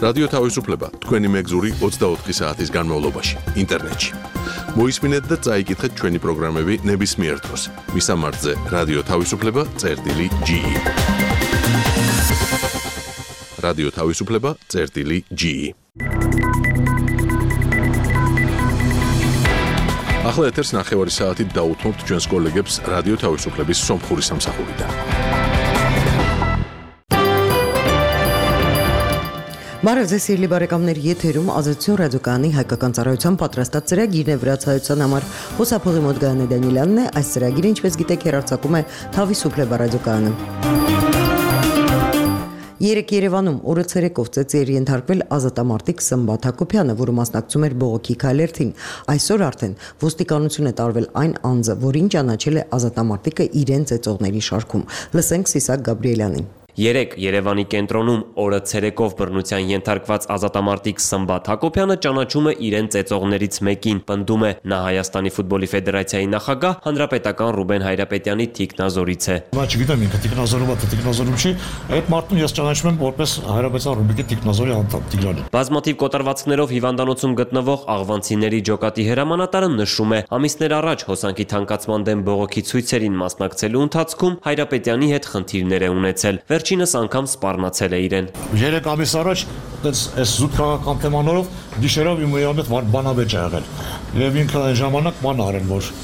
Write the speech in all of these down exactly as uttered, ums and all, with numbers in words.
რადიო თავისუფლება თქვენი მეგზური ოცდაოთხი საათის განმავლობაში ინტერნეტში. მოისმინეთ და წაიკითხეთ ჩვენი პროგრამები ნებისმიერ დროს. მისამართზე რადიო თავისუფლება წერტილი ჯი ი. რადიო თავისუფლება წერტილი ჯი ი. ახლა ეთერს ნახევარი საათით დაუთმობთ ჩვენს კოლეგებს რადიო თავისუფლების სომხური სამსახურიდან. Բարև ձեզ սիրելի բարեկամներ, եթերում Ազատություն ռադիոկայանի հայկական ծառայության պատրաստած ծրագիրն է վրացայության համար հոսափողի մոտ Գայանե Դանիելյանն է, այս ծրագիրը ինչպես գիտեք հեռարձակում է Թավիսուփլե ռադիոկայանը։ Երեք Երևանում օրը ցերեկով ծեծի էր ենթարկվել ազատամարտիկ Սմբատ Հակոբյանը, որը մասնակցում էր բողոքի քայլերթին։ Այսօր արդեն ոստիկանություն է տարվել այն անձը, որին ճանաչել է ազատամարտիկը իրեն ծեծողների շարքում։ Լսենք Սիսակ Գաբրիելյանին։ Երեք Երևանի կենտրոնում օրը ցերեկով բռնության ենթարկված ազատամարտիկ Սմբատ Հակոբյանը ճանաչում է իրեն ծեծողներից մեկին, պնդում է նա Հայաստանի ֆուտբոլի ֆեդերացիայի նախագահ հանրապետական Ռուբեն Հայրապետյանի թիկնազորից է։ Բա չգիտեմ ինքը թիկնազորում է, թե թիկնազորում չի, այդ մարդուն ես ճանաչում եմ որպես Հայրապետյան Ռուբիկի թիկնազորի անդամ Տիգրանին։ Բազմաթիվ կոտրվածքներով հիվանդանոցում գտնվող աղվանցիների ջոկատի հրամանատարը նշում է, ամիսներ առաջ հոսանքի թանկացման դեմ բողոքի ցույցերին մասնակցելու ընթացքում Հայրապետյանի հետ խնդիրներ է ունեցել։ Վերջինս անգամ սպառնացել է իրեն։ Երեք ամիս առաջ այս զուտ քաղաքական թեմաներով գիշերով իմ հետ բանավեճ ա եղել։ Եվ ինքը այն ժամանակ ման արել, որ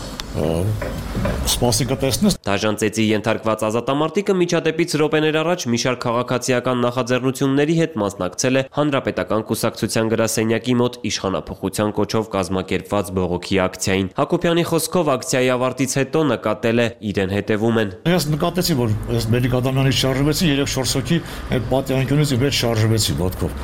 սպասիկը տեսնես։ Դաժան ծեծի ենթարկված ազատամարտիկը միջադեպից րոպեներ առաջ մի շարք քաղաքացիական նախաձեռնությունների հետ մասնակցել է հանրապետական կուսակցության գրասենյակի մոտ իշխանափոխության կոչով կազմակերպված բողոքի ակցիային։ Հակոբյանի խոսքով ակցիայի ավարտից հետո նկատել է իրեն հետևում են։ Ես նկատեցի, որ ես Մերիկադամյանից շարժվեցի, երեք-չորս հոգի այդ պատյանքյունից իբր շարժվեցի ոտքով։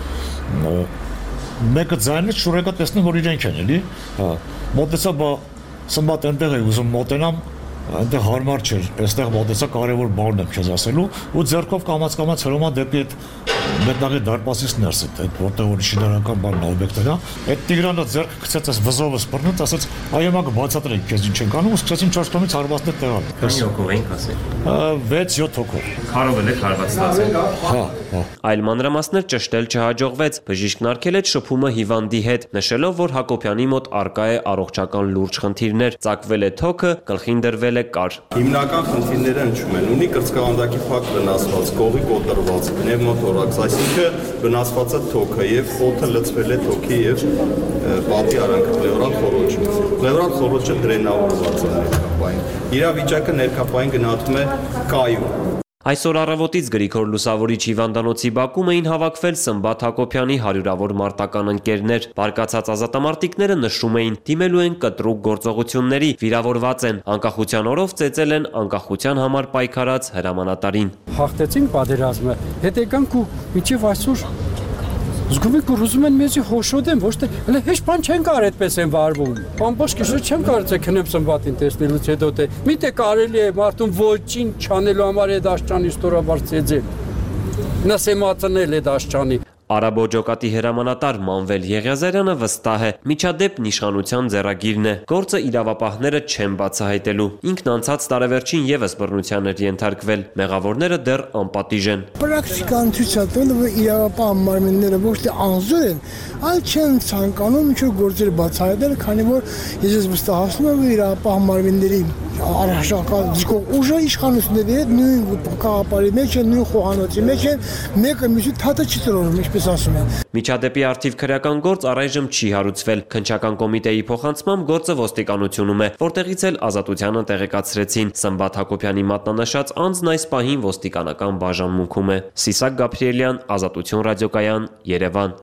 Մեկը ձայնից շուրեկա տեսնում, որ իրենք են, էլի։ Հա, մոտեցա, բա Սմբատ այնտեղ է ուզում մոտենամ, այնտեղ հարմար չէր, այստեղ մոտեցա կարևոր բան եմ քեզ ասելու ու ձեռքով կամաց-կամաց հրոմա դեպի այդ մետաղի դարպասից ներս այդ որտեղ որ շինարարական բանն օբյեկտն է, այդ Տիգրանը ձեռքը գցեց այս վզովը սպռնեց, ասաց այո մա կբացատրենք քեզ ինչ ենք անում ու սկսեցին չորս կողմից հարվածներ տեղալ։ Քանի հոգով էինք ասել։ վեց-յոթ հոգով։ Քարով էլ հարված ստացել։ Հա, հա։ Այլ մանրամասներ ճշտել չհաջողվեց, բժիշկն արգել է շփումը հիվանդի հետ, նշելով, որ Հակոբյանի մոտ առկա է առողջական լուրջ խնդիրներ, ծակվել է թոքը, գլխին դրվել է կար։ Հիմնական խնդիրները հնչում են, ունի կրծքավանդակի փակ վնասված, կողի կոտրված, պնևմոթորակս, այսինքն վնասված է թոքը եւ օդը լցվել է թոքի եւ պատի արանքը պլեորալ խոռոչը։ Պլեորալ խոռոչը դրենավորված է ներքապային։ Իրավիճակը ներքապային գնահատվում է կայուն։ Այսօր առավոտից Գրիգոր Լուսավորիչ հիվանդանոցի բակում էին հավաքվել Սմբատ Հակոբյանի հարյուրավոր մարտական ընկերներ։ Բարկացած ազատամարտիկները նշում էին, դիմելու են կտրուկ գործողությունների, վիրավորված են, անկախության օրով ծեծել են անկախության համար պայքարած հրամանատարին։ Հաղթեցին պատերազմը, հետ եկանք ու մինչև այսօր զգում եք, որ ուզում են մեզի հոշոտեն, ոչ թե հələ հեչ բան չեն կար այդպես են վարվում։ Ամբողջ գիշեր չեմ կարծել քնեմ Սմբատին տեսնելուց հետո թե միտե կարելի է մարդուն ոչինչ չանելու համար այդ աշճանի ստորաբար ծեծել։ Նա սեմացնել այդ աշճանի։ Արաբո ջոկատի հրամանատար Մանվել Եղիազարյանը վստահ է, միջադեպ իշխանության ձեռագիրն է, գործը իրավապահները չեն բացահայտելու։ Ինքն անցած տարեվերջին ևս բռնության էր ենթարկվել, մեղավորները դեռ անպատիժ են։ Պրակտիկան ցույց է տվել, որ իրավապահ մարմինները ոչ թե անզոր են, այլ չեն ցանկանում ինչ-որ գործեր բացահայտել, քանի որ ես վստահացնում եմ, որ իրավապահ մարմինների առհասարակ զգող ուժը իշխանությունների հետ նույն կաղապարի մեջ են, նույն խոհանոցի մեջ են, մեկը մյուսի թաթը չի տրորում, ինչպես ասում են։ Միջադեպի արդիվ քրեական գործ առայժմ չի հարուցվել։ Քննչական կոմիտեի փոխանցմամբ գործը ոստիկանությունում է, որտեղից էլ ազատությանը տեղեկացրեցին։ Սմբատ Հակոբյանի մատնանշած անձն այս պահին ոստիկանական բաժանմունքում է։ Սիսակ Գաբրիելյան, Ազատություն ռադիոկայան, Երևան։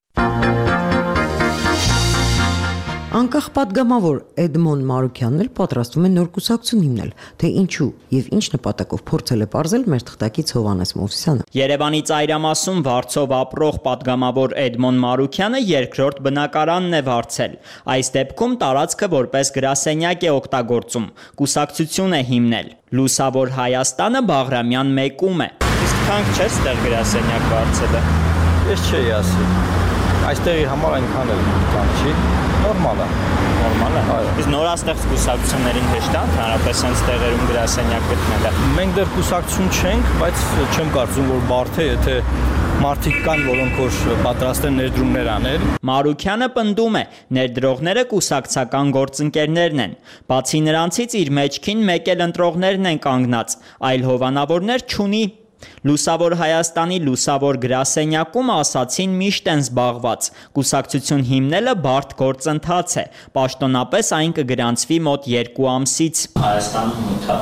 Անկախ պատգամավոր Էդմոն Մարուքյանն էլ պատրաստվում է նոր կուսակցություն հիմնել, թե ինչու եւ ինչ նպատակով փորձել է պարզել մեր թղթակից Հովհաննես Մովսիսյանը։ Երևանի ծայրամասում Վարձով ապրող պատգամավոր Էդմոն Մարուքյանը երկրորդ բնակարանն է վարձել։ Այս դեպքում տարածքը որպես գրասենյակ է օգտագործում, կուսակցություն է հիմնել։ Լուսավոր Հայաստանը Բաղրամյան մեկում է։ Իսկ քանք չէ ստեղ գրասենյակ վարձելը։ Ես չէի ասի։ այստեղ իր համար այնքան էլ կան չի, նորմալ է։ Նորմալ է։ Իսկ նորաստեղծ կուսակցություններին հեշտ է հանրապես հենց տեղերում գրասենյակ գտնելը։ Մենք դեռ կուսակցություն չենք, բայց չեմ կարծում, որ բարդ է, եթե մարդիկ կան, որոնք որ պատրաստ են ներդրումներ անել։ Մարուքյանը պնդում է, ներդրողները կուսակցական գործընկերներն են։ Բացի նրանցից իր մեջքին մեկ էլ ընտրողներն են կանգնած, այլ հովանավորներ չունի։ Լուսավոր Հայաստանի լուսավոր գրասենյակում ասացին միշտ են զբաղված։ Կուսակցություն հիմնելը բարդ գործընթաց է։ Պաշտոնապես այն կգրանցվի մոտ երկու ամսից։ Հայաստանում մութա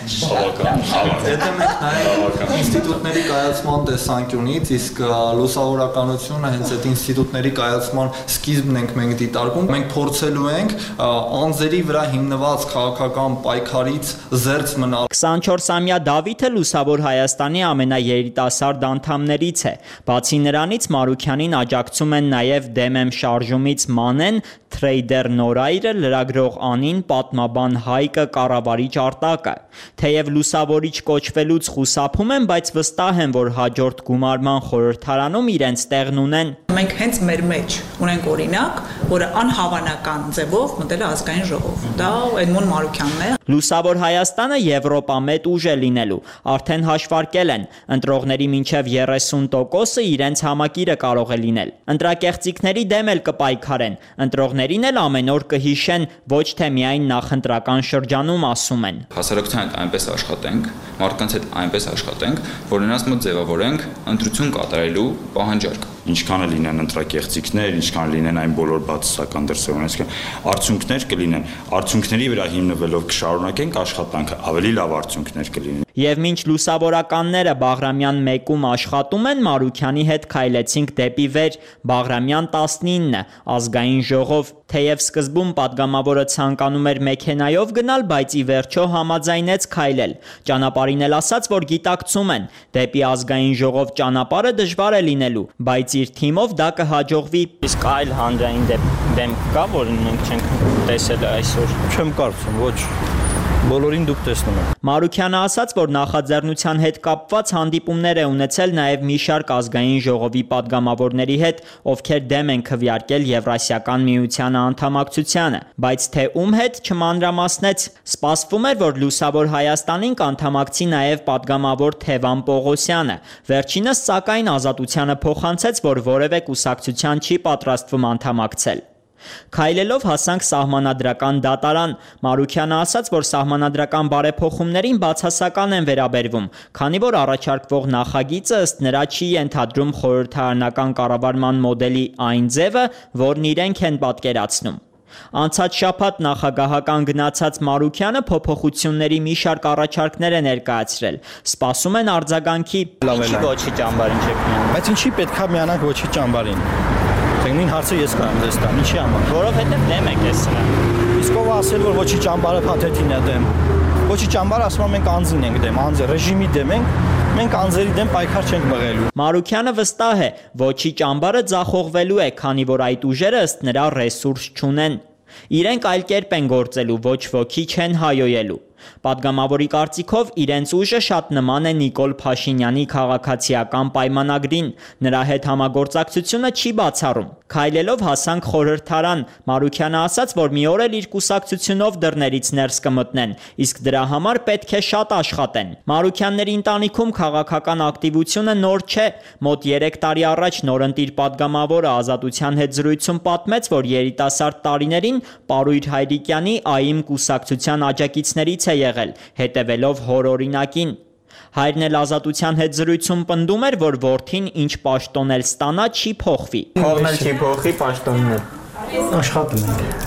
Եթե մենք նայենք ինստիտուտների կայացման տեսանկյունից, իսկ լուսավորականությունը հենց այդ ինստիտուտների կայացման սկիզբն ենք մենք դիտարկում, մենք փորձելու ենք անձերի վրա հիմնված քաղաքական պայքարից զերծ մնալ։ քսանչորսամյա Դավիթը Լուսավոր Հայաստանի ամենաերիտասարդ անդամներից է։ Բացի նրանից Մարուքյանին աջակցում են նաև Դեմ եմ շարժումից Մանեն, Թրեյդեր Նորայրը, լրագրող Անին, պատմաբան Հայկը, կառավարիչ Արտակը։ Թեև լուսավորիչ կոչվելուց խուսափում են, բայց վստահ են, որ հաջորդ գումարման խորհրդարանում իրենց տեղն ունեն։ Մենք հենց մեր մեջ ունենք օրինակ, որը անհավանական ձևով մտել է ազգային ժողով։ Դա Էդմոն Մարուքյանն է։ Լուսավոր Հայաստանը Եվրոպամետ ուժ է լինելու։ Արդեն հաշվարկել են, ընտրողների մինչև երեսուն տոկոսը իրենց համակիրը կարող է լինել։ Ընտրակեղծիքների դեմ էլ կպայքարեն, ընտրողներին էլ ամեն օր կհիշեն, ոչ թե միայն նախընտրական շրջանում ասում են։ Հասարակության հետ այնպես աշխատենք, մարդկանց հետ այնպես աշխատենք, որ նրանց մոտ ձևավորենք ընտրություն կատարելու պահանջարկ։ Ինչքան է լինեն ընտրակեղծիքներ, ինչքան լինեն այն բոլոր բացասական դրսևորումներ, արդյունքներ կլինեն, արդյունքների վրա հիմնվելով կշարունակենք աշխատանքը, ավելի լավ արդյունքներ կլինեն։ Եվ մինչ լուսավորականները Բաղրամյան մեկում աշխատում են, Մարուքյանի հետ քայլեցինք դեպի վեր, Բաղրամյան տասնինը, ազգային ժողով, թեև սկզբում падգամավորը ցանկանում էր մեքենայով գնալ, բայց ի վերջո համաձայնեց քայլել։ Ճանապարհին էլ ասաց, որ գիտակցում են, դեպի ազգային ժողով ճանապարհը դժվար է լինելու, բայց իր թիմով դա կհաջողվի։ Իսկ այլ հանրային դեմք կա, որ մենք չենք տեսել այսօր։ Չեմ կարծում, ոչ։ Բոլորին դուք տեսնում եք։ Մարուքյանը ասաց, որ նախաձեռնության հետ կապված հանդիպումներ է ունեցել նաև մի շարք ազգային ժողովի падգամավորների հետ, ովքեր դեմ են քվեարկել Եվրասիական միության անդամակցությանը, բայց թե ում հետ չմանրամասնեց։ Սպասվում էր, որ Լուսավոր Հայաստանին կանդամակցի նաև падգամավոր Թևան Պողոսյանը։ Վերջինս սակայն Ազատությանը փոխանցեց, որ որևէ կուսակցության չի պատրաստվում անդամակցել։ Քայլելով հասանք սահմանադրական դատարան։ Մարուքյանը ասաց, որ սահմանադրական բարեփոխումներին բացասական են վերաբերվում, քանի որ առաջարկվող նախագիծը ըստ նրա չի ենթադրում խորհրդարանական կառավարման մոդելի այն ձևը, որն իրենք են պատկերացնում։ Անցած շաբաթ նախագահական գնացած Մարուքյանը փոփոխությունների մի շարք առաջարկներ է ներկայացրել։ Սպասում են արձագանքի։ Ինչի ոչի ճամբարին չեք միանում։ Բայց ինչի պետքա միանանք ոչի ճամբարին։ Նույն հարցը ես կարամ դες տամ, ինչի համար։ Որովհետև դեմ եք ես սրան։ Իսկ ով ասել, որ ոչի ճամբարը փաթեթին է դեմ։ Ոչի ճամբարը ասում են մենք անձին ենք դեմ, անձը ռեժիմի դեմ ենք, մենք անձերի դեմ պայքար չենք մղելու։ Մարուքյանը վստահ է, ոչի ճամբարը ձախողվելու է, քանի որ այդ ուժերը ըստ նրա ռեսուրս չունեն։ Իրենք այլ կերպ են գործելու, ոչ ոքի չեն հայոյելու։ Պատգամավորի կարծիքով իրենց ուժը շատ նման է Նիկոլ Փաշինյանի քաղաքացիական պայմանագրին, նրա հետ համագործակցությունը չի բացառում։ Քայլելով հասանք խորհրդարան, Մարուքյանը ասաց, որ մի օր էլ իր կուսակցությունով դռներից ներս կմտնեն, իսկ դրա համար պետք է շատ աշխատեն։ Մարուքյանների ընտանիքում քաղաքական ակտիվությունը նոր չէ, մոտ երեք տարի առաջ նորընտիր падգամավորը Ազատության հետ զրույցում պատմեց, որ երիտասարդ տարիներին Պարույր Հայրիկյանի ԱԻՄ կուսակցության աջակիցներից է եղել, հետևելով հոր օրինակին։ Հայրն էլ Ազատության հետ զրույցում պնդում էր, որ որդին ինչ պաշտոն էլ ստանա չի փոխվի։ Փողն էլ չի փոխի, պաշտոնն էլ։ Աշխատում ենք։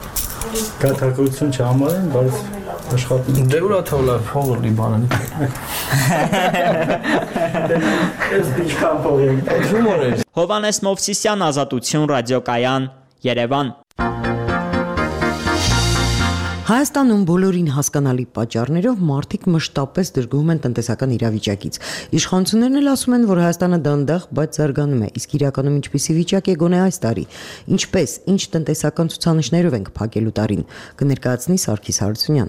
Գաթակություն չհամարեն, բայց աշխատում ենք։ Դե ուրա թողնա փողը լի բանանի։ Ես դիքան փող եմ։ Հումոր է։ Հովանես Մովսիսյան, Ազատություն, ռադիոկայան, Երևան։ Հայաստանում բոլորին հասկանալի պատճառներով մարդիկ մշտապես դժգոհում են տնտեսական իրավիճակից։ Իշխանություններն էլ ասում են, որ Հայաստանը դանդաղ, բայց զարգանում է, իսկ իրականում ինչպիսի վիճակ է գոնե այս տարի։ Ինչպես, ինչ տնտեսական ցուցանիշներով ենք փակելու տարին, կներկայացնի Սարգիս Հարությունյանը։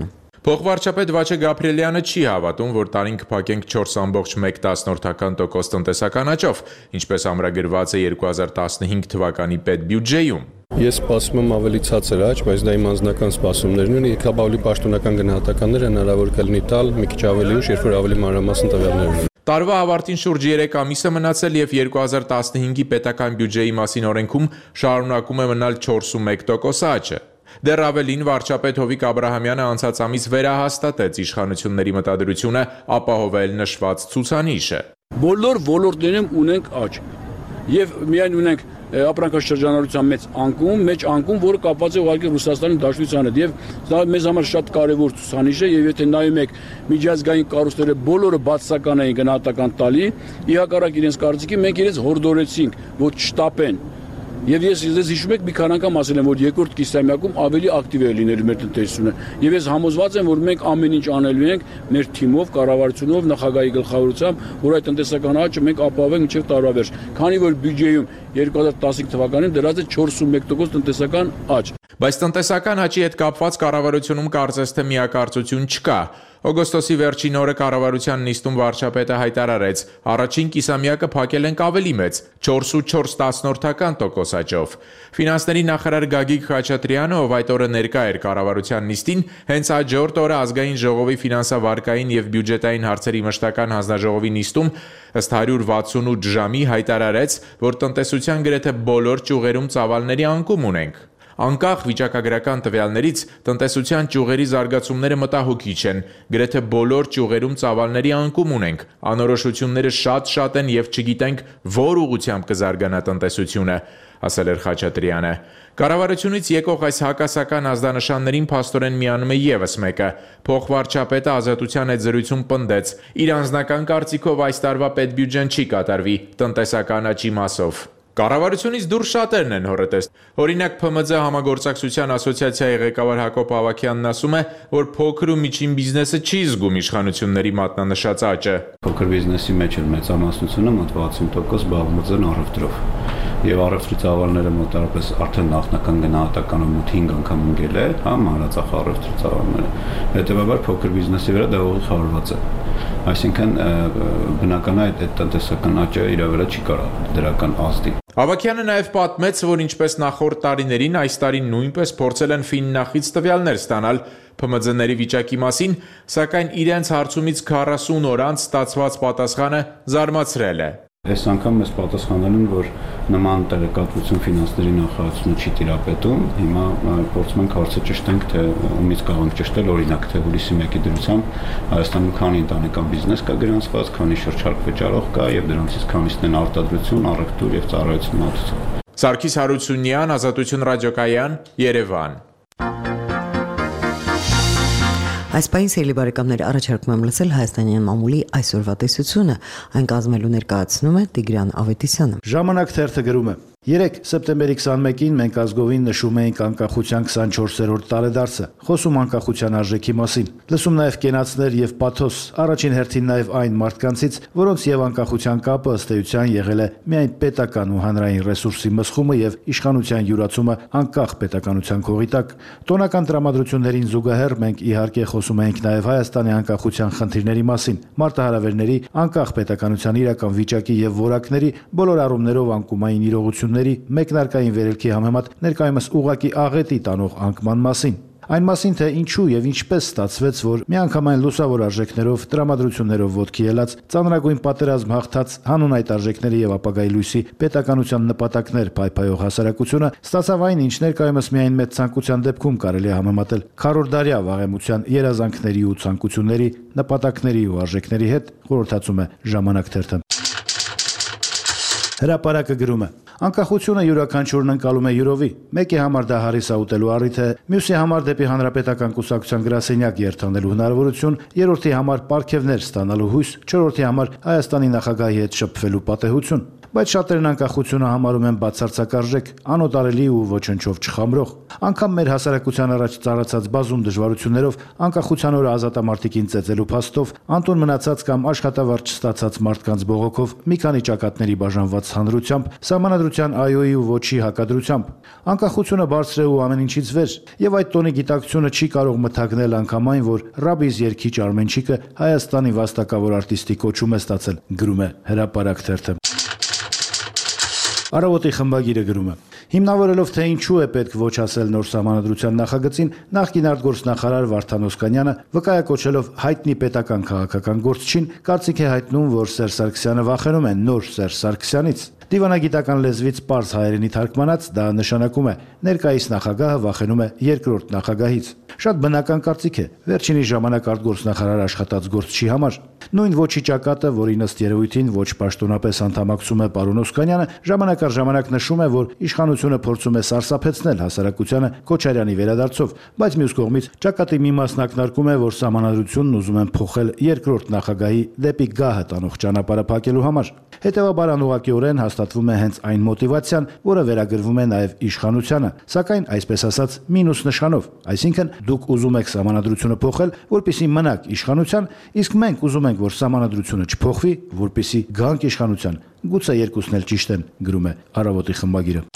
Փոխվարչապետ Վաչե Գաբրիելյանը չի հավատում, որ տարին կփակենք չորս տասնյակ մեկ տոկոս տնտեսական աճով, ինչպես ամրագրված է երկու հազար տասնհինգ թվականի պետբյուջեում։ Ես սպասում եմ ավելի ցածր աճ, բայց դա իմ անձնական սպասումներն են, եկավ ավելի պաշտոնական գնահատականներ հնարավոր կլինի տալ մի քիչ ավելի ուշ, երբ որ ավելի մանրամասն տվյալներ ունեն։ Տարվա ավարտին շուրջ երեք ամիս է մնացել եւ երկու հազար տասնհինգի պետական բյուջեի մասին օրենքում շարունակում է մնալ չորսունմեկ տոկոս աճը։ Դեռ ավելին վարչապետ Հովիկ Աբրահամյանը անցած ամիս վերահաստատեց իշխանությունների մտադրությունը ապահովել նշված ցուցանիշը։ Բոլոր ոլորտներում ունենք աճ եւ միայն ունենք ապրանքաշրջանառության մեծ անկում, մեծ անկում, որը կապված է ուղղակի Ռուսաստանի Դաշնության հետ եւ դա մեզ համար շատ կարեւոր ցուցանիշ է եւ եթե նայում եք միջազգային կառույցները բոլորը բացասական էին գնահատական տալի, ի հակառակ իրենց կարծիքի մենք իրենց հորդորեցինք, որ չշտապեն։ Եվ ես ես հիշում եք մի քանի անգամ ասել եմ, որ երկրորդ կիսամյակում ավելի ակտիվ է լինելու մեր տնտեսությունը։ Եվ ես համոզված եմ, որ մենք ամեն ինչ անելու ենք մեր թիմով, կառավարությունով, նախագահի գլխավորությամբ, որ այդ տնտեսական աճը մենք ապահովենք մինչև տարվա վերջ։ Քանի որ բյուջեում երկու հազար տասնհինգ թվականին դրած է չորսունմեկ տոկոս տնտեսական աճ։ Բայց տնտեսական աճի հետ կապված կառավարությունում կարծես թե միակարծություն չկա։ Օգոստոսի վերջին օրը կառավարության նիստում վարչապետը հայտարարեց, առաջին կիսամյակը փակել ենք ավելի մեծ, չորս ու չորս տասնորդական տոկոս աճով։ Ֆինանսների նախարար Գագիկ Խաչատրյանը, ով այդ օրը ներկա էր կառավարության նիստին, հենց հաջորդ օրը ազգային ժողովի ֆինանսավարկային եւ բյուջետային հարցերի մշտական հանձնաժողովի նիստում ըստ հարյուր վաթսունութ ժամի հայտարարեց, որ տնտեսության գրեթե բոլոր ճյուղերում ծավալների անկում ունենք։ Անկախ վիճակագրական տվյալներից տնտեսության ճյուղերի զարգացումները մտահոգիչ են, գրեթե բոլոր ճյուղերում ծավալների անկում ունենք, անորոշությունները շատ-շատ են եւ չգիտենք որ ուղղությամբ կզարգանա տնտեսությունը, ասել էր Խաչատրյանը։ Կառավարությունից եկող այս հակասական ազդանշաններին փաստորեն միանում է եւս մեկը։ Փոխվարչապետը Ազատության հետ զրույցում պնդեց, իր անձնական կարծիքով այս տարվա պետբյուջեն չի կատարվի տնտեսական աճի մասով։ Կառավարությունից դուրս շատերն են հոռետես։ Օրինակ Փ M Ծ համագործակցության ասոցիացիայի ղեկավար Հակոբ Ավագյանն ասում է, որ փոքր ու միջին բիզնեսը չի զգում իշխանությունների մատնանշած աճը։ Փոքր բիզնեսի մեջ էլ մեծամասնությունը մոտ վաթսուն տոկոս զբաղված են առևտրով։ Եվ առևտրի ծավալները մոտավորապես արդեն նախնական գնահատականը մոտ հինգ անգամ ընկել է, հա, մանրածախ առևտրի ծավալները։ Հետևաբար փոքր բիզնեսի վրա դա ուղիղ խորված է։ Այսինքն բնական է այդ տնտեսական աճը իր վրա չի կարող դրական ազդի։ Ավագյանը նաև պատմեց, որ ինչպես նախորդ տարիներին, այս տարի նույնպես փորձել են Ֆիննախից տվյալներ ստանալ Փ M Ծ-ների վիճակի մասին, սակայն իրենց հարցումից քառասուն օր անց ստացված պատասխանը զարմացրել է։ Այս անգամ մեզ պատասխանել են, որ նման տեղեկատվություն ֆինանսների նախարարությունը չի տիրապետում։ Հիմա փորձում ենք հարցը ճշտենք, թե ումից կարող ենք ճշտել, օրինակ, թե հուլիսի մեկի դրությամբ Հայաստանում քանի ընտանեկան բիզնես կա գրանցված, քանի շրջարկ վճարող կա եւ դրանցից քանիսն են արտադրություն, առևտուր եւ ծառայություն մատուցող։ Սարգիս Հարությունյան, Ազատություն ռադիոկայան, Երևան։ Այս պահին սիրելի բարեկամներ, առաջարկում եմ լսել հայաստանյան մամուլի այսօրվա տեսությունը, այն կազմելու ներկայացնում է Տիգրան Ավետիսյանը։ Ժամանակ թերթը գրում է. Երեկ սեպտեմբերի քսանմեկին մենք ազգովին նշում էինք անկախության քսանչորսերորդ տարեդարձը, խոսում անկախության արժեքի մասին, լսում նաև կենացներ եւ պաթոս, առաջին հերթին նաև այն մարդկանցից, որոնց եւ անկախության կապը ըստ էության եղել է միայն պետական ու հանրային ռեսուրսի մսխումը եւ իշխանության յուրացումը անկախ պետականության քողի տակ։ Տոնական տրամադրություններին զուգահեռ մենք իհարկե խոսում էինք նաև Հայաստանի անկախության խնդիրների մասին, մարտահրավերների, անկախ պետականության իրական վիճակի եւ որակների, բոլոր առումներով անկումային իրողությունների մեկնարկային վերելքի համեմատ ներկայումս ուղակի աղետի տանող անկման մասին։ Այն մասին, թե ինչու եւ ինչպես ստացվեց, որ միանգամայն լուսավոր արժեքներով, տրամադրություններով ոտքի ելած, ծանրագույն պատերազմ հաղթած հանուն այդ արժեքների եւ ապագայի լույսի պետականության նպատակներ փայփայող հասարակությունը ստացավ այն, ինչ ներկայումս միայն մեծ ցանկության դեպքում կարելի է համեմատել քառորդդարյա վաղեմության երազանքների ու ցանկությունների, նպատակների ու արժեքների հետ, խորհրդածում է Ժամանակ թերթը։ Հրապարակը գրում է. Անկախությունը յուրաքանչյուրն ընկալում է յուրովի։ Մեկի համար դա հարիսա ուտելու առիթ է, մյուսի համար դեպի հանրապետական կուսակցության գրասենյակ երթանելու հնարավորություն, երրորդի համար պարգևներ ստանալու հույս, չորրորդի համար Հայաստանի նախագահի հետ շփվելու պատեհություն։ բայց շատերն անկախությունը համարում են բացարձակարժեք, անօտարելի ու ոչնչով չխամրող։ Անկամ մեր հասարակության առաջ ծառացած բազում դժվարություններով անկախության օրը ազատամարտիկին ծեծելու փաստով, անտուն մնացած կամ աշխատավարձ չստացած մարդկանց բողոքով, մի քանի ճակատների բաժանված հանրությամբ, սահմանադրության այոյի ու ոչի հակադրությամբ, անկախությունը բարձր է ու ամեն ինչից վեր, եւ այդ տոնի գիտակցությունը չի կարող մթագնել անգամ այն, որ Ռաբիս երգիչ Արմենչիկը Հայաստանի վաստակավոր արտիստի կոչում է ստացել, գրում է Հրապարակ թերթը։ Առավոտի խմբագիրը գրում է. Հիմնավորելով թե ինչու է պետք ոչ ասել նոր սահմանադրության նախագծին, նախկին արտգործնախարար Վարդան Օսկանյանը վկայակոչելով հայտնի պետական քաղաքական գործչին, կարծիք է հայտնում, որ Սերժ Սարգսյանը վախենում է նոր Սերժ Սարգսյանից։ Դիվանագիտական լեզվից պարզ հայերենի թարգմանած դա նշանակում է ներկայիս նախագահը վախենում է երկրորդ նախագահից։ Շատ բնական կարծիք է, վերջինիս ժամանակ արտգործնախարար աշխատած գործչի համար։ Նույն ոչի ճակատը, որին ըստ երևույթին ոչ պաշտոնապես անդամակցում է պարոն Օսկանյանը, ժամանակ առ ժամանակ նշում է, որ իշխանությունը փորձում է սարսափեցնել հասարակությանը Քոչարյանի վերադարձով, բայց մյուս կողմից ճակատի մի մասն ակնարկում է, որ սահմանադրությունն ուզում են փոխել երկրորդ նախագահի դեպի գահը տանող ճանապարհը փակելու համար։ Հետևաբար անուղղակիորեն հաստատվում է հենց այն մոտիվացիան, որը վերագրվում է նաև իշխանությանը, սակայն այսպես ասած մինուս նշանով, այսինքն դուք ուզում եք սահմանադրությունը փոխել, որպեսզի մնաք իշխանության, իսկ մենք ուզում ենք, որ սահմանադրությունը չփոխվի, որպեսզի գանք իշխանության։ Գուցե երկուսն էլ ճիշտ են, գրում է Առավոտի խմբագիրը։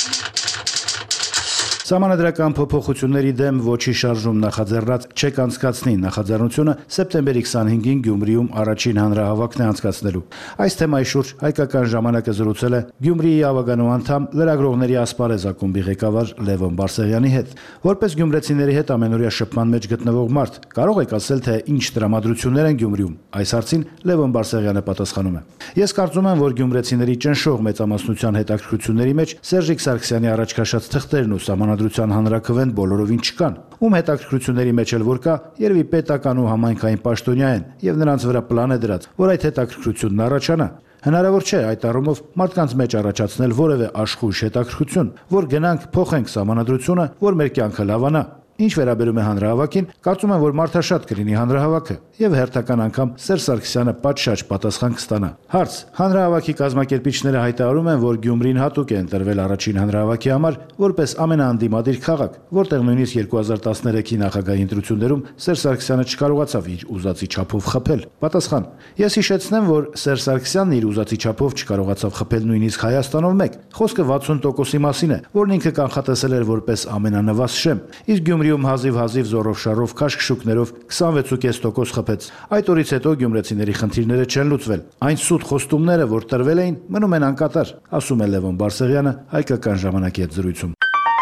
Սահմանադրական փոփոխությունների դեմ ոչի շարժում նախաձեռնած չեք անցկացնի նախաձեռնությունը սեպտեմբերի քսանհինգին Գյումրիում առաջին հանրահավաքն է անցկացնելու։ Այս թեմայի շուրջ հայկական ժամանակը զրուցել է Գյումրիի ավագանու անդամ լրագրողների ասպարեզ ակումբի ղեկավար Լևոն Բարսեղյանի հետ։ Որպես գյումրեցիների հետ ամենօրյա շփման մեջ գտնվող մարդ, կարող եք ասել, թե ինչ տրամադրություններ են Գյումրիում։ Այս հարցին Լևոն Բարսեղյանը պատասխանում է. Ես կարծում եմ, որ գյումրեցիների ճնշող մեծամասնության հետաքրքրությունների մեջ Սերժիկ Սարգսյանի առաջ քաշած թղթերն ու սահմանադրության հանրաքվեն բոլորովին չկան։ Ում հետաքրքրությունների մեջ էլ որ կա, երևի պետական ու համայնքային պաշտոնյա են, եւ նրանց վրա պլան է դրած, որ այդ հետաքրքրությունն առաջանա։ Հնարավոր չէ այդ առումով մարդկանց մեջ առաջացնել որևէ աշխույժ հետաքրքրություն, որ գնանք փոխենք սահմանադրությունը, որ մեր կյանքը լավանա։ Ինչ վերաբերում է հանրահավաքին, կարծում եմ, որ մարդաշատ կլինի հանրահավաքը եւ հերթական անգամ Սերժ Սարգսյանը պատշաճ պատասխան կստանա։ Հարց. հանրահավաքի կազմակերպիչները հայտարարում են, որ Գյումրին հատուկ է ընտրվել առաջին հանրահավաքի համար որպես ամենաանդիմադիր քաղաք, որտեղ նույնիսկ երկու հազար տասներեքի նախագահի ընտրություններում Սերժ Սարգսյանը չկարողացավ իր ուզածի չափով խփել։ Պատասխան. Ես հիշեցնեմ, որ Սերժ Սարգսյանն իր ուզածի չափով չկարողացավ խփել նույնիսկ Հայաստանով մեկ։ Խոսքը վաթսուն տոկոսի մասին է, որն ինքը կանխատեսել էր որպես ամենանվազ շեմ։ Իսկ Գյումրիում հազիվ-հազիվ զորով-շարով քաշքշուկներով քսանվեց կես տոկոս խփեց։ Այդ օրից հետո գյումրեցիների խնդիրները չեն լուծվել։ Այն սուտ խոստումները, որ տրվել էին, մնում են անկատար, ասում է Լևոն Բարսեղյանը հայկական ժամանակի հետ զրույցում։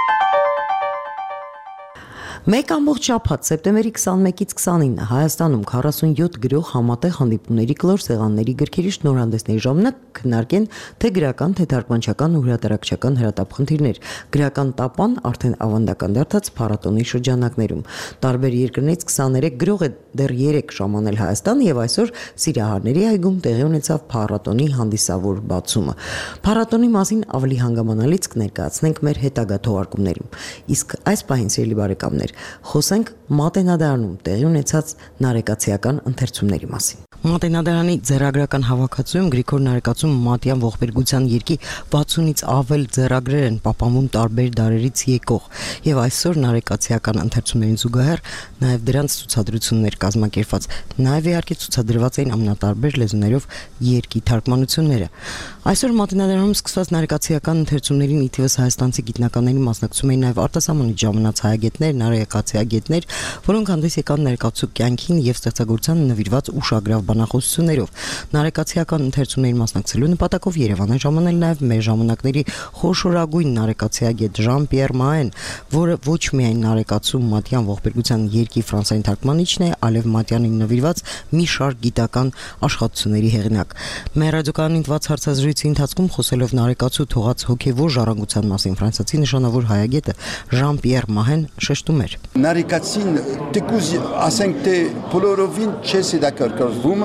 Մեկ ամբողջ շաբաթ սեպտեմբերի քսանմեկից քսանինը Հայաստանում քառասունյոթ գրող համատեղ հանդիպումների կլոր սեղանների գրքերի շնորհանդեսների ժամանակ քննարկեն թե գրական, թե թարգմանչական ու հրատարակչական հրատապ խնդիրներ։ Գրական տապան արդեն ավանդական դարձած փառատոնի շրջանակներում։ Տարբեր երկրներից քսաներեք գրող է դեռ երեք ժամանել Հայաստան եւ այսօր Սիրահարների այգում տեղի ունեցավ փառատոնի հանդիսավոր բացումը։ Փառատոնի մասին ավելի հանգամանալից կներկայացնենք մեր հետագա թողարկումներում։ Իսկ այս պահին, սիրելի բարեկամներ, խոսենք Մատենադարանում տեղի ունեցած նարեկացիական ընթերցումների մասին։ Մատենադարանի ձեռագրական հավաքածուում Գրիգոր Նարեկացում Մատյան ողբերգության երկի վաթսունից ավել ձեռագրեր են պահպանվում տարբեր դարերից եկող եւ այսօր նարեկացիական ընթերցումներին զուգահեռ նաեւ դրանց ցուցադրություններ կազմակերպված, նաեւ իհարկե ցուցադրված էին ամենատարբեր լեզուներով երկի թարգմանությունները։ Այսօր Մատենադարանում սկսված նարեկացիական ընթերցումներին ի թիվս հայաստանցի գիտնականների մասնակցում էին նաեւ արտասահմանից ժամանած հայագետներ, նարեկացիագետներ, որոնք հանդես եկան ներկայացու կյանքին եւ ստեղծագործությանը նվիրված ուշագրավ բանախոսություններով։ Նարեկացիական ընթերցումներին մասնակցելու նպատակով Երևան է ժամանել նաև մեր ժամանակների խոշորագույն նարեկացիագետ Ժան-Պիեր Մահեն, որը ոչ միայն նարեկացու Մատյան ողբերգության երկի ֆրանսային թարգմանիչն է, այլև Մատյանին նվիրված մի շարք գիտական աշխատությունների հեղինակ։ Մեր ռադիոկայանին տված հարցազրույցի ընթացքում խոսելով նարեկացու թողած հոգևոր ժառանգության մասին ֆրանսիացի նշանավոր հայագետը Ժան-Պիեր Մահեն շեշտում էր. Նարեկացին դեկուզ ասենք թե բոլորովին չես հետաքրքրվում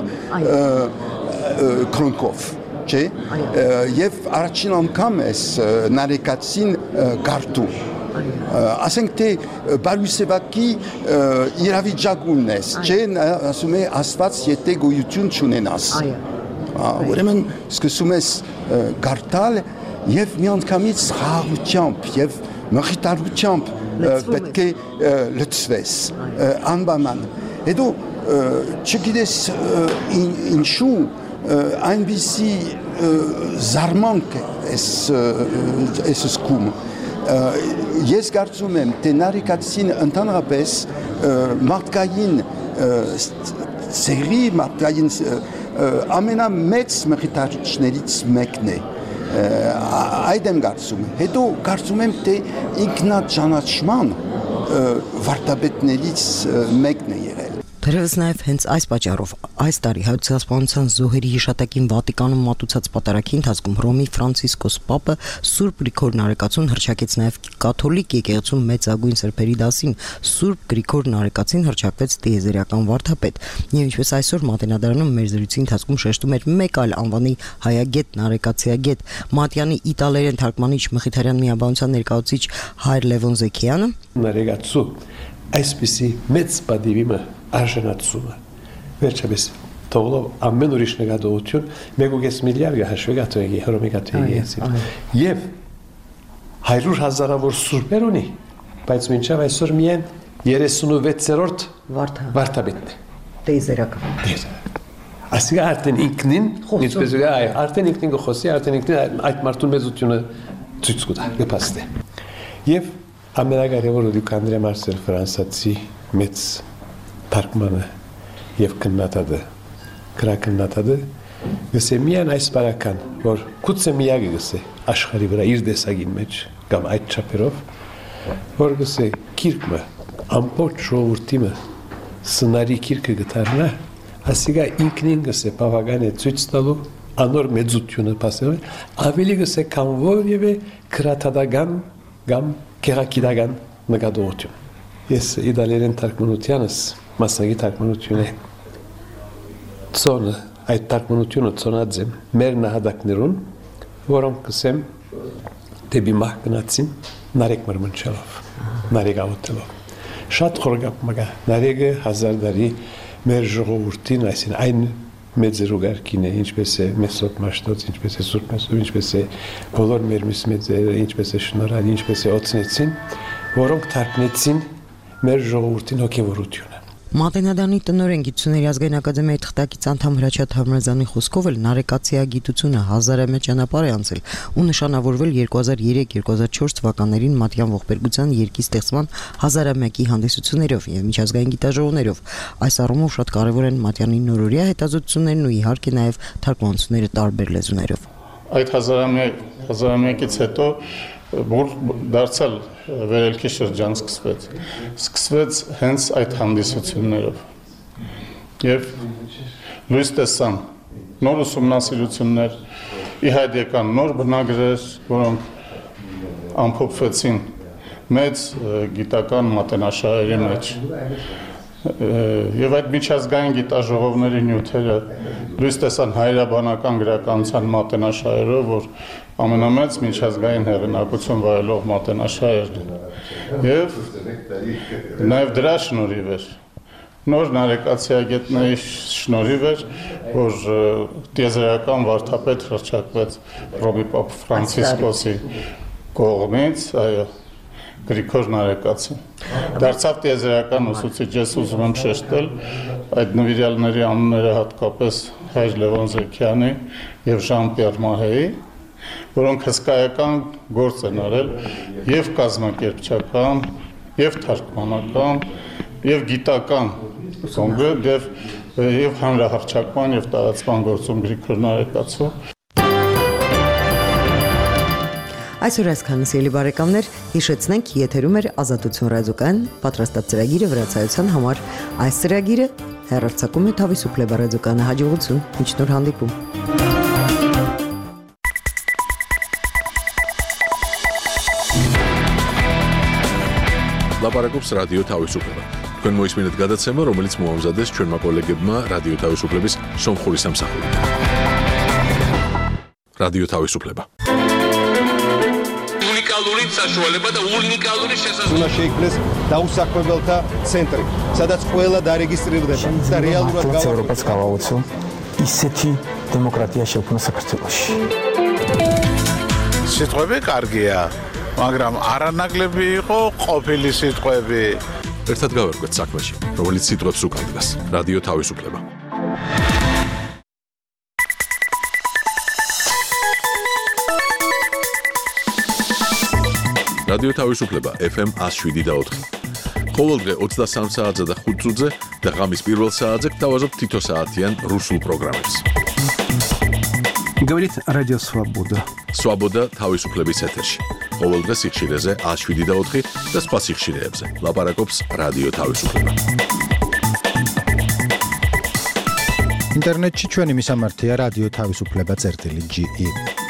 քրոնկով, չէ՞։ Եվ առաջին անգամ ես նարեկացին գարտում։ Ասենք թե Բարույսևակի իրավիճակումն ես, չէ՞, ասում է Աստված եթե գոյություն չունենաս։ Ուրեմն սկսում ես գարտալ եւ միանգամից խաղաղությամբ եւ մխիթարությամբ պետք է լցվես անբաման։ Հետո չգիտես ինչու այնպիսի զարմանք էս էս զգում։ Ես կարծում եմ, թե նարեկացին ընդհանրապես մարդկային ծերի, մարդկային ամենամեծ մխիթարիչներից մեկն է։ Այդ եմ կարծում։ Հետո կարծում եմ, թե ինքնաճանաչման վարդապետներից մեկն է եղել։ Թերևս նաև հենց այս պատճառով այս տարի Հայոց ցեղասպանության զոհերի հիշատակին Վատիկանում մատուցած պատարագի ընթացքում Հռոմի Ֆրանցիսկոս Պապը Սուրբ Գրիգոր Նարեկացուն հռչակեց նաև կաթոլիկ եկեղեցու մեծագույն սրբերի դասին։ Սուրբ Գրիգոր Նարեկացին հռչակվեց տիեզերական վարդապետ։ Եվ ինչպես այսօր Մատենադարանում մեր զրույցի ընթացքում շեշտում էր մեկ այլ անվանի հայագետ Նարեկացիագետ Մատյանի իտալերեն թարգմանիչ Մխիթարյան միաբանության ներկայացուցիչ Հայր Լևոն Զեքիյանը Նարեկացու այսպիսի մեծ պատիվը արժանացումը վերջապես թողով ամեն ուրիշ նկատողություն մեկ ու կես միլիարդ հաշվի կաթողիկի հռոմի կաթողիկի եւ հարյուր հազարավոր սուրբեր ունի բայց մինչև այսօր միայն երեսունվեցերորդ վարդապետն է տիեզերական ասիկա արդեն ինքնին ինչպես է արդեն ինքնին գոհսի արդեն ինքնին այդ մարդուն մեծությունը ցույց կտա կփաստե եւ ամենագարևորը դուք Անդրե Մարսել ֆրանսացի մեծ թարգմանը եւ քննադատը քրակնադատը գսե միան այս բարական որ կուցե միագը գսե աշխարհի վրա իր դեսագին մեջ կամ այդ չափերով որ գսե քիրկը ամբողջ ժողովրդիմը սնարի քիրկը գտարնա ասիգա ինքնին գսե բավական է ցույց տալու անոր մեծությունը passevel ավելի գսե քան որևէ քրատադական կամ քերակիդական նկատողություն ես իդալերեն թարգմանությանս մասնագետ թարգմանություն է ծոնը այդ թարգմանությունը ծոնածեմ մեր նահատակներուն որոնք կսեմ դեպի մահ գնացին նարեկ մրմնչելով նարեկ ավոտելով շատ խորգապ մգա նարեգը հազար դարի մեր ժողովրդին այսին այն մեծերուգարկին է ինչպես է Մեսոպ Մաշտոց ինչպես է Սուրբ Մեսոպ ինչպես է բոլոր մեր միս մեծերը ինչպես է Շնորհալ ինչպես է Օծնեցին որոնք թարգնեցին մեր ժողովրդին հոգևորությունը Մատենադարանի տնօրեն Գիտությունների ազգային ակադեմիայի թղթակից անդամ Հրաչյա Թամրազյանի խոսքով էլ նարեկացիագիտությունը հազարամյա ճանապարհ է անցել ու նշանավորվել երկու հազար երեք երկու հազար չորս թվականներին Մատյան ողբերգության երկի ստեղծման հազարամյակի հանդիսություններով եւ միջազգային գիտաժողովներով։ Այս առումով շատ կարեւոր են Մատյանի նորօրյա հետազոտություններն ու իհարկե նաեւ թարգմանությունները տարբեր լեզուներով։ Այդ հազարամյա հազարամյակից հետո որ դարձալ վերելքի շրջան սկսվեց սկսվեց հենց այդ հանդիսություններով եւ լույս տեսան նոր ուսումնասիրություններ ի հայտ եկան նոր բնագրեր որոնք ամփոփվեցին մեծ գիտական մատենաշահերի մեջ եւ այդ միջազգային գիտաժողովների նյութերը լույս տեսան հայրաբանական գրականության մատենաշահերով որ ամենամեծ միջազգային հեղինակություն վայելող մատենաշահերն են եւ նաեւ դրա շնորհիվ էր նոր նարեկացիագետների շնորհիվ էր որ տիեզերական վարդապետ հռչակվեց Հռոմի Պապ Ֆրանցիսկոսի կողմից այո Գրիգոր Նարեկացին դարձավ տիեզերական ուսուցիչ ես ուզում եմ շեշտել այդ նվիրյալների անունները հատկապես Հայր Լևոն Զեքյանի եւ Ժան-Պիեր Մահեի որոնք հսկայական գործ են արել եւ կազմակերպչական եւ թարգմանական եւ գիտական կոնկրետ եւ եւ հանրահռչակման եւ տարածման գործում Գրիգոր Նարեկացու Այսօր այսքանը սիրելի բարեկամներ, հիշեցնենք եթերում էր Ազատություն ռադիոկայան պատրաստած ծրագիրը վրացայության համար։ Այս ծրագիրը հեռարձակում է Թավիսուփլեբա ռադիոկայանը հաջողություն, մինչ նոր հանդիպում։ Լապարակոպս ռադիո Թավիսուփլեբա։ Თქვენ მოისმინეთ გადაცემა, რომელიც მოამზადეს ჩვენმა კოლეგებმა რადიო თავისუფლების სომხური სამსახური. რადიო თავისუფლება. უნიკალური საშუალება და უნიკალური შესაძლებლობა. უნდა შეიქმნეს დაუსაქმებელთა ცენტრი, სადაც ყველა დარეგისტრირდება და რეალურად ევროპას გავაუწო ისეთი დემოკრატია შეუქმნა საქართველოში. სიტყვები კარგია, მაგრამ არანაკლები იყო ყოფილი სიტყვები. ერთად გავერკვეთ საქმეში, რომელიც სიტყვებს უკანდგას. რადიო თავისუფლება. რადიო თავისუფლება ეფ ემ one oh seven და four. ყოველდღე ოცდასამ საათზე და ხუთ წუთზე და ღამის პირველ საათზე გთავაზობთ თითო საათიან რუსულ პროგრამებს. Говорит Радио Свобода. Свобода თავისუფლების ეთერში. ყოველდღე სიხშირეზე one oh seven და four და სხვა სიხშირეებზე. ლაპარაკობს რადიო თავისუფლება. ინტერნეტში ჩვენი მისამართია რადიო თავისუფლება წერტილი ჯი ი.